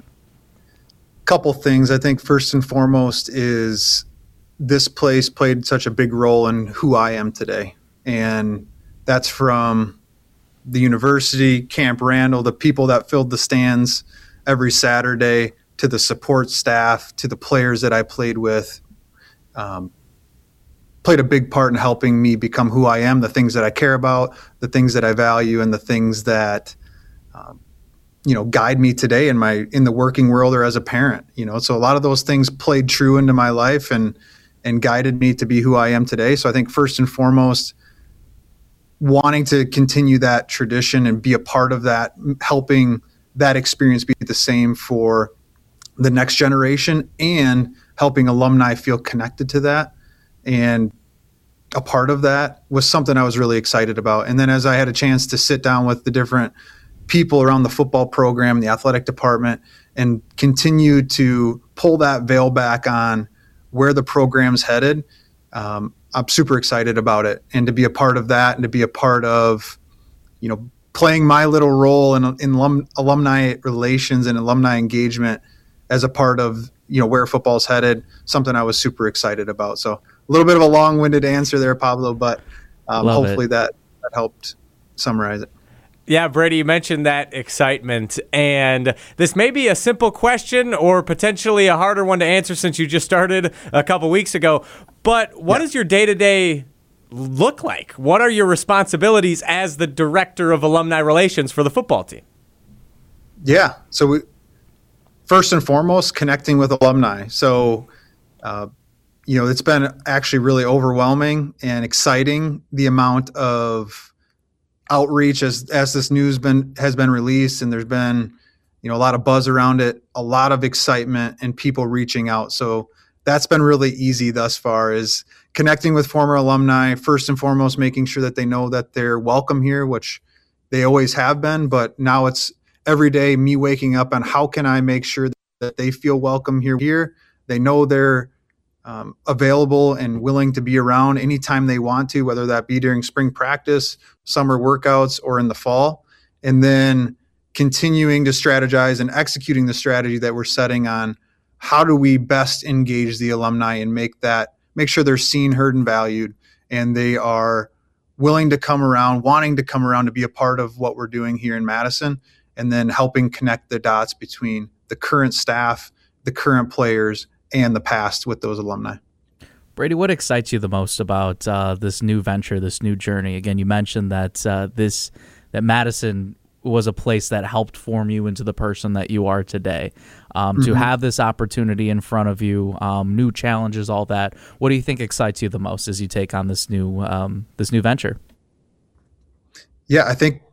Couple things. I think first and foremost is this place played such a big role in who I am today. And that's from the university, Camp Randall, the people that filled the stands every Saturday, to the support staff, to the players that I played with, um, played a big part in helping me become who I am, the things that I care about, the things that I value, and the things that, um, you know, guide me today in my in the working world or as a parent. You know, so a lot of those things played true into my life and and guided me to be who I am today. So I think first and foremost, wanting to continue that tradition and be a part of that, helping that experience be the same for the next generation and helping alumni feel connected to that and a part of that was something I was really excited about. And then as I had a chance to sit down with the different people around the football program, the athletic department, and continue to pull that veil back on where the program's headed, um, I'm super excited about it, and to be a part of that and to be a part of, you know, playing my little role in, in alum, alumni relations and alumni engagement as a part of, you know, where football's headed, something I was super excited about. So a little bit of a long-winded answer there, Pablo, but um, hopefully that, that helped summarize it. Yeah, Brady, you mentioned that excitement, and this may be a simple question or potentially a harder one to answer since you just started a couple weeks ago, but what yeah. does your day-to-day look like? What are your responsibilities as the director of alumni relations for the football team? Yeah, so we, first and foremost, connecting with alumni. So, uh, you know, it's been actually really overwhelming and exciting, the amount of outreach as as this news been has been released, and there's been, you know, a lot of buzz around it, a lot of excitement and people reaching out. So that's been really easy thus far, is connecting with former alumni, first and foremost, making sure that they know that they're welcome here, which they always have been, but now it's every day me waking up on how can I make sure that they feel welcome here. Here, they know they're Um, available and willing to be around anytime they want to, whether that be during spring practice, summer workouts, or in the fall. And then continuing to strategize and executing the strategy that we're setting on how do we best engage the alumni and make that, make sure they're seen, heard, and valued, and they are willing to come around, wanting to come around to be a part of what we're doing here in Madison, and then helping connect the dots between the current staff, the current players, and the past with those alumni. Brady, what excites you the most about uh, this new venture, this new journey? Again, you mentioned that uh, this that Madison was a place that helped form you into the person that you are today. Um, mm-hmm. To have this opportunity in front of you, um, new challenges, all that. What do you think excites you the most as you take on this new um, this new venture? Yeah, I think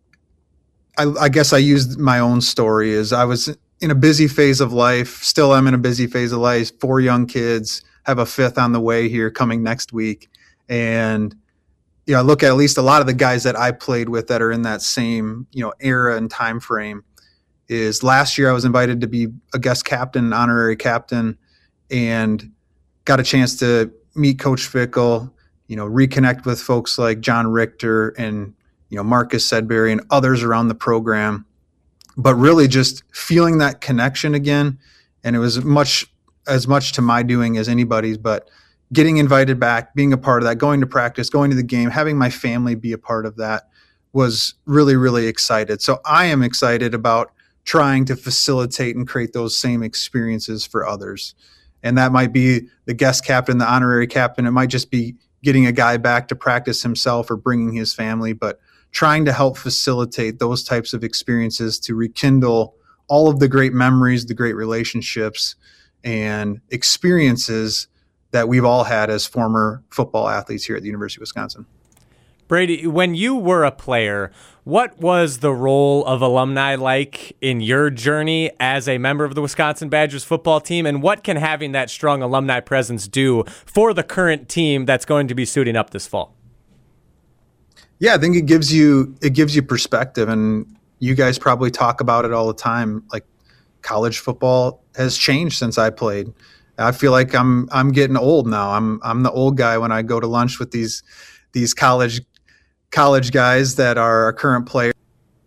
I, I guess I used my own story. Is I was in a busy phase of life, still am in a busy phase of life. Four young kids. Have a fifth on the way here coming next week. And, you know, I look at at least a lot of the guys that I played with that are in that same, you know, era and time frame. Is last year I was invited to be a guest captain, honorary captain, and got a chance to meet Coach Fickell, you know, reconnect with folks like John Richter and, you know, Marcus Sedbury and others around the program. But really just feeling that connection again. And it was much as much to my doing as anybody's, but getting invited back, being a part of that, going to practice, going to the game, having my family be a part of that was really, really excited. So I am excited about trying to facilitate and create those same experiences for others. And that might be the guest captain, the honorary captain. It might just be getting a guy back to practice himself or bringing his family, but trying to help facilitate those types of experiences to rekindle all of the great memories, the great relationships, and experiences that we've all had as former football athletes here at the University of Wisconsin. Brady, when you were a player, what was the role of alumni like in your journey as a member of the Wisconsin Badgers football team, and what can having that strong alumni presence do for the current team that's going to be suiting up this fall? Yeah, I think it gives you it gives you perspective, and you guys probably talk about it all the time. Like, college football has changed since I played. I feel like I'm I'm getting old now. I'm I'm the old guy when I go to lunch with these these college college guys that are our current players.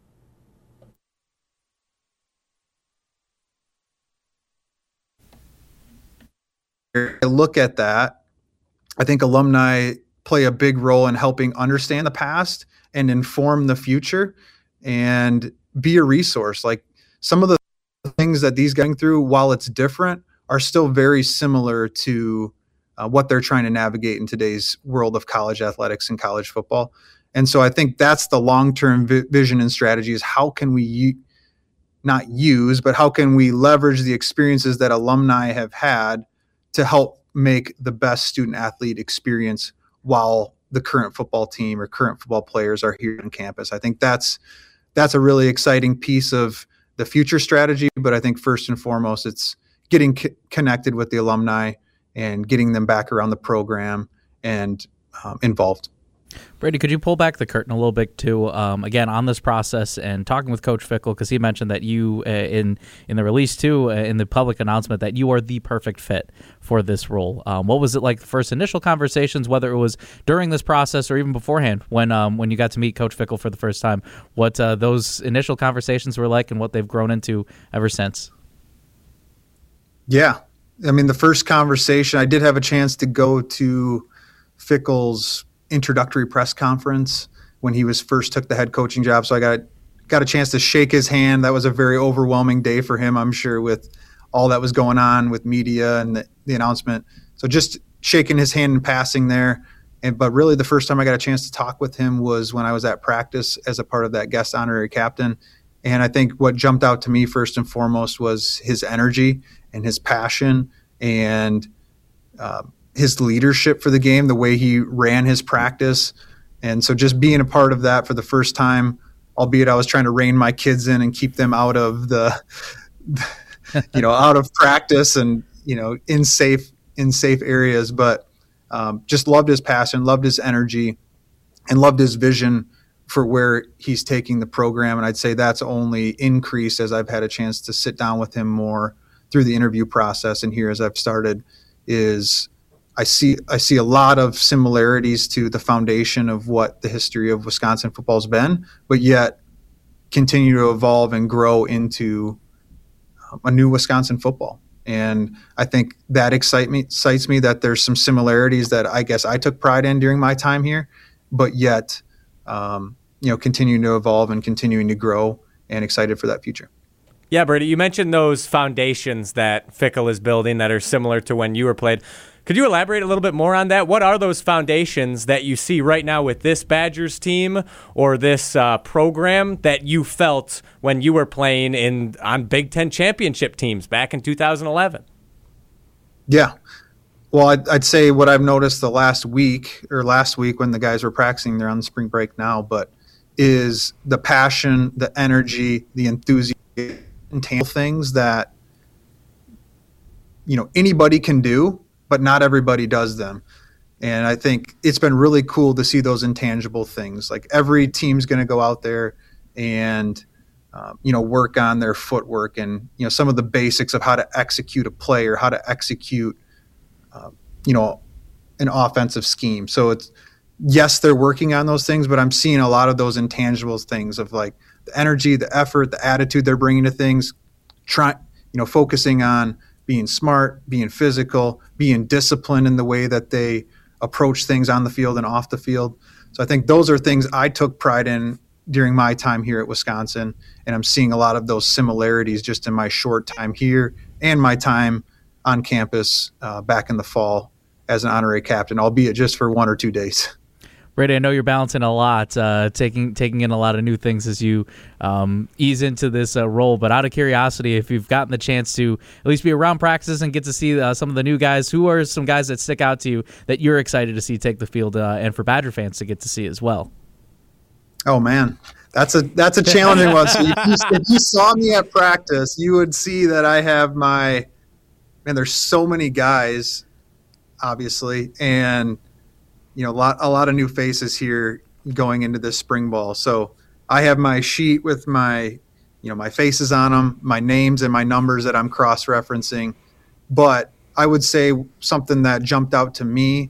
I look at that. I think alumni play a big role in helping understand the past and inform the future and be a resource. Like, some of the things that these going through, while it's different, are still very similar to uh, what they're trying to navigate in today's world of college athletics and college football. And so I think that's the long-term vi- vision and strategy is how can we u- not use, but how can we leverage the experiences that alumni have had to help make the best student athlete experience while the current football team or current football players are here on campus. I think that's that's a really exciting piece of the future strategy, but I think first and foremost, it's getting c- connected with the alumni and getting them back around the program and um, involved. Brady, could you pull back the curtain a little bit too, um, again, on this process and talking with Coach Fickell, because he mentioned that you, uh, in in the release too, uh, in the public announcement, that you are the perfect fit for this role. Um, what was it like the first initial conversations, whether it was during this process or even beforehand, when um, when you got to meet Coach Fickell for the first time, what uh, those initial conversations were like and what they've grown into ever since? Yeah. I mean, the first conversation, I did have a chance to go to Fickell's introductory press conference when he was first took the head coaching job. So I got got a chance to shake his hand. That was a very overwhelming day for him, I'm sure, with all that was going on with media and the, the announcement. So just shaking his hand and passing there. And but really the first time I got a chance to talk with him was when I was at practice as a part of that guest honorary captain. And I think what jumped out to me first and foremost was his energy and his passion and uh, his leadership for the game, the way he ran his practice. And so just being a part of that for the first time, albeit I was trying to rein my kids in and keep them out of the, you know, out of practice and, you know, in safe, in safe areas, but um, just loved his passion, loved his energy, and loved his vision for where he's taking the program. And I'd say that's only increased as I've had a chance to sit down with him more through the interview process. And here as I've started is I see I see a lot of similarities to the foundation of what the history of Wisconsin football has been, but yet continue to evolve and grow into a new Wisconsin football. And I think that excite me, excites me that there's some similarities that I guess I took pride in during my time here, but yet, um, you know, continuing to evolve and continuing to grow, and excited for that future. Yeah, Brady, you mentioned those foundations that Fickell is building that are similar to when you were played. Could you elaborate a little bit more on that? What are those foundations that you see right now with this Badgers team or this uh, program that you felt when you were playing in on Big Ten championship teams back in two thousand eleven? Yeah. Well, I'd, I'd say what I've noticed the last week or last week when the guys were practicing, they're on the spring break now, but is the passion, the energy, the enthusiasm, things that, you know, anybody can do, but not everybody does them. And I think it's been really cool to see those intangible things. Like every team's going to go out there and, um, you know, work on their footwork and, you know, some of the basics of how to execute a play or how to execute, uh, you know, an offensive scheme. So it's, yes, they're working on those things, but I'm seeing a lot of those intangible things of like the energy, the effort, the attitude they're bringing to things, try, you know, focusing on being smart, being physical, being disciplined in the way that they approach things on the field and off the field. So I think those are things I took pride in during my time here at Wisconsin, and I'm seeing a lot of those similarities just in my short time here and my time on campus uh, back in the fall as an honorary captain, albeit just for one or two days. Brady, I know you're balancing a lot, uh, taking taking in a lot of new things as you um, ease into this uh, role. But out of curiosity, if you've gotten the chance to at least be around practices and get to see uh, some of the new guys, who are some guys that stick out to you that you're excited to see take the field, uh, and for Badger fans to get to see as well? Oh man, that's a that's a challenging one. So if you, if you saw me at practice, you would see that I have my man. There's so many guys, obviously, and you know, a lot, a lot of new faces here going into this spring ball. So I have my sheet with my, you know, my faces on them, my names and my numbers that I'm cross-referencing. But I would say something that jumped out to me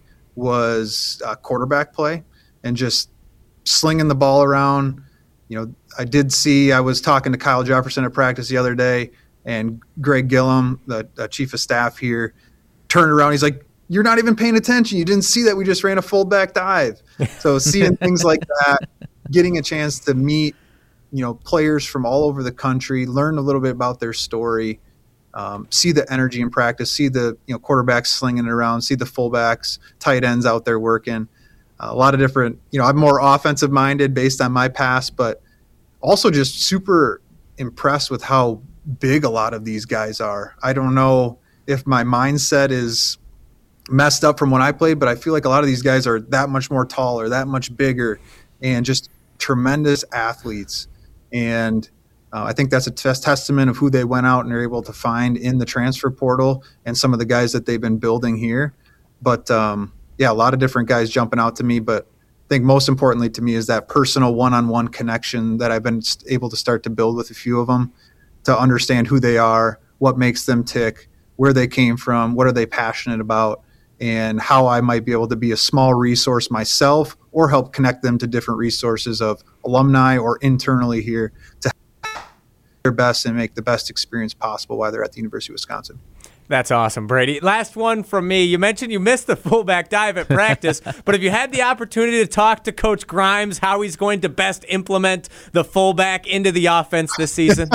was uh, quarterback play and just slinging the ball around. You know, I did see, I was talking to Kyle Jefferson at practice the other day, and Greg Gillum, the, the chief of staff here, turned around. He's like, "You're not even paying attention. You didn't see that we just ran a fullback dive." So seeing things like that, getting a chance to meet, you know, players from all over the country, learn a little bit about their story, um, see the energy in practice, see the, you know, quarterbacks slinging it around, see the fullbacks, tight ends out there working. Uh, a lot of different, you know, I'm more offensive minded based on my past, but also just super impressed with how big a lot of these guys are. I don't know if my mindset is messed up from when I played, but I feel like a lot of these guys are that much more taller, that much bigger, and just tremendous athletes. And uh, I think that's a t- testament of who they went out and are able to find in the transfer portal and some of the guys that they've been building here. But um, yeah, a lot of different guys jumping out to me, but I think most importantly to me is that personal one-on-one connection that I've been able to start to build with a few of them to understand who they are, what makes them tick, where they came from, what are they passionate about, and how I might be able to be a small resource myself or help connect them to different resources of alumni or internally here to do their best and make the best experience possible while they're at the University of Wisconsin. That's awesome, Brady. Last one from me. You mentioned you missed the fullback dive at practice, but have you had the opportunity to talk to Coach Grimes how he's going to best implement the fullback into the offense this season?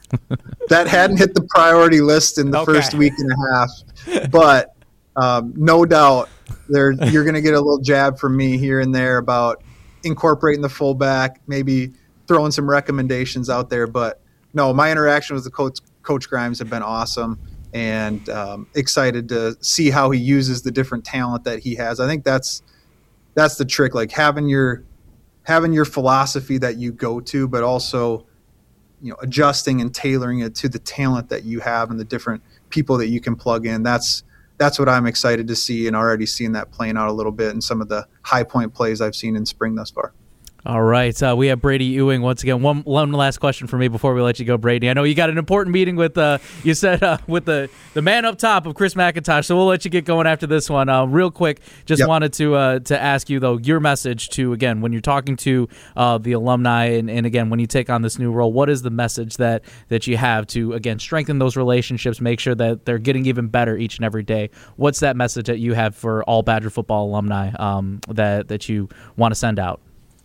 That hadn't hit the priority list in the Okay. first week and a half, but Um, no doubt there you're going to get a little jab from me here and there about incorporating the fullback, maybe throwing some recommendations out there. But no, my interaction with the coach, Coach Grimes, have been awesome, and um, excited to see how he uses the different talent that he has. I think that's that's the trick, like having your having your philosophy that you go to, but also, you know, adjusting and tailoring it to the talent that you have and the different people that you can plug in. That's That's what I'm excited to see, and already seeing that playing out a little bit in some of the high point plays I've seen in spring thus far. All right, uh, we have Brady Ewing once again. One, one last question for me before we let you go, Brady. I know you got an important meeting with uh, you said uh, with the, the man up top of Chris McIntosh, so we'll let you get going after this one. Uh, real quick, just yep. wanted to uh, to ask you though your message to again when you're talking to uh, the alumni and, and again when you take on this new role, what is the message that that you have to again strengthen those relationships, make sure that they're getting even better each and every day? What's that message that you have for all Badger football alumni um, that that you want to send out?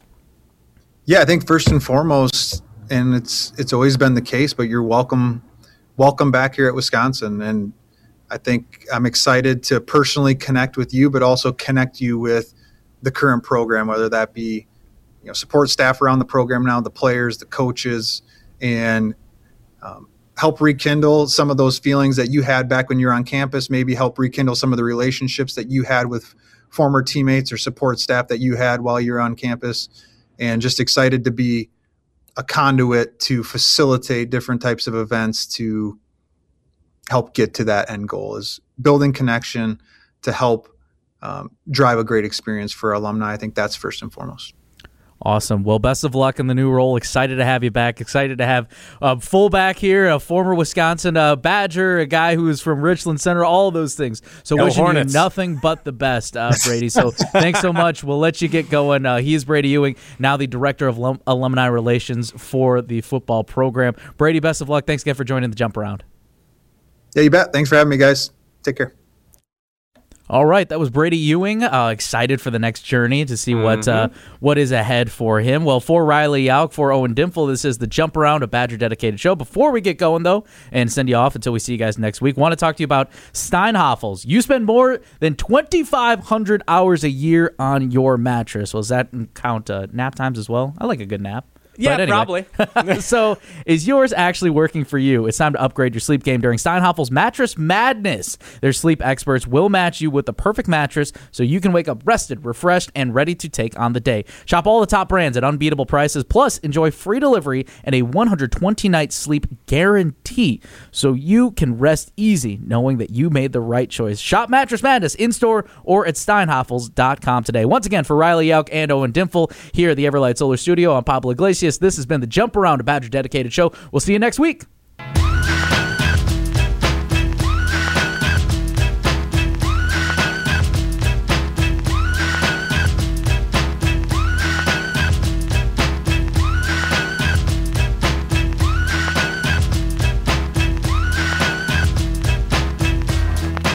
Yeah, I think first and foremost, and it's it's always been the case, but you're welcome welcome back here at Wisconsin. And I think I'm excited to personally connect with you, but also connect you with the current program, whether that be you know support staff around the program now, the players, the coaches, and um, help rekindle some of those feelings that you had back when you were on campus, maybe help rekindle some of the relationships that you had with former teammates or support staff that you had while you're on campus. And just excited to be a conduit to facilitate different types of events to help get to that end goal, is building connection to help um, drive a great experience for alumni. I think that's first and foremost. Awesome. Well, best of luck in the new role. Excited to have you back. Excited to have a fullback here, a former Wisconsin uh, Badger, a guy who is from Richland Center, all of those things. So Go wishing Hornets. you nothing but the best, uh, Brady. So thanks so much. We'll let you get going. Uh, he is Brady Ewing, now the Director of Alum- Alumni Relations for the football program. Brady, best of luck. Thanks again for joining the Jump Around. Yeah, you bet. Thanks for having me, guys. Take care. All right, that was Brady Ewing. Uh, excited for the next journey to see what uh, what is ahead for him. Well, for Riley Yauk, for Owen Dimple, this is the Jump Around, a Badger dedicated show. Before we get going, though, and send you off until we see you guys next week, want to talk to you about Steinhafels. You spend more than twenty-five hundred hours a year on your mattress. Well, does that count uh, nap times as well? I like a good nap. Yeah, anyway. probably. So, is yours actually working for you? It's time to upgrade your sleep game during Steinhafel's Mattress Madness. Their sleep experts will match you with the perfect mattress so you can wake up rested, refreshed, and ready to take on the day. Shop all the top brands at unbeatable prices, plus enjoy free delivery and a one hundred twenty night sleep guarantee so you can rest easy knowing that you made the right choice. Shop Mattress Madness in-store or at steinhafels dot com today. Once again, for Riley Yauk and Owen Dimple here at the Everlight Solar Studio, I'm Pablo Iglesias. This has been the Jump Around, a Badger dedicated show. We'll see you next week.